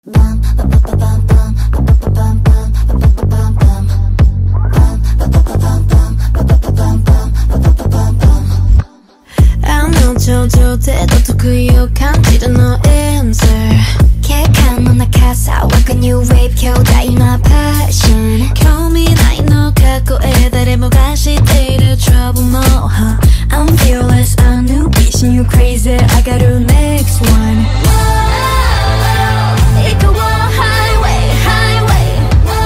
頂上で得意を感じるの answer 景観の中さ湧く New Wave 強大なパッション興味ないの過去へ誰もが知っている trouble も I'm fearless a new beast You crazy I got the next one 行こう highway highway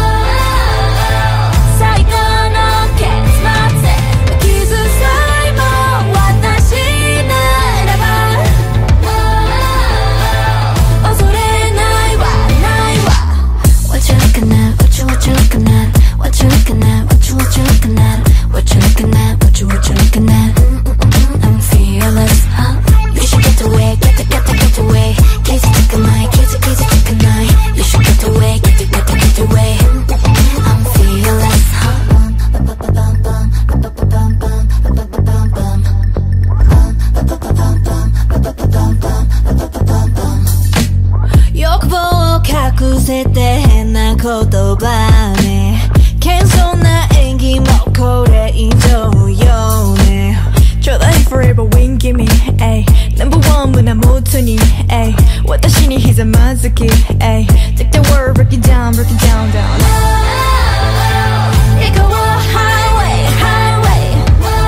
最高の結末傷さえも私ならば恐れないわないわ What you looking at What you looking at What you looking at What you looking at What you looking at What you looking at I'm fearless You should get away Get away Kiss take a night Kiss take a night You should get away Get away I'm fearless 欲望を隠せて変な言葉ね謙遜な演技もこれ以上よねちょうだい forever win give me Number one 胸元に私にひざまずき Take the world break it down down 行こう highway highway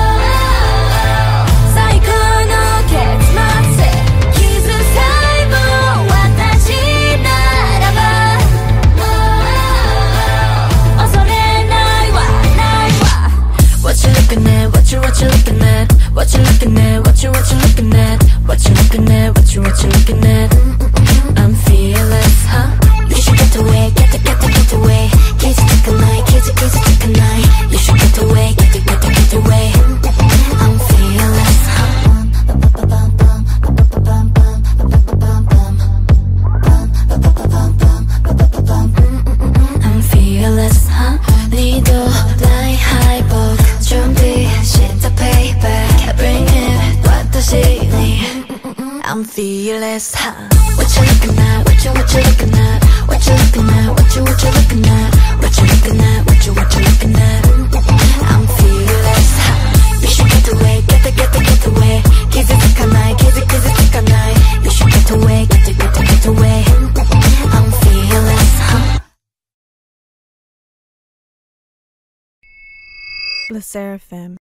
最高の結末傷さえも私ならば恐れないわないわ What you looking at What you looking at What you looking at What you looking at What you looking at What you looking at I'm fearless You should get away Get away Kiss take a night Kiss take a night You should get away Get away I'm fearless I'm fearless 리도 나의 하이복 준비시다 payback Bring it 왔다시니 I'm fearless What you looking at What you looking at What you looking at What you looking at What you looking at What you looking at I'm fearless You should get away Get away Kiss it take a night Kiss it take a night You should get away Get away I'm fearless Le Seraphim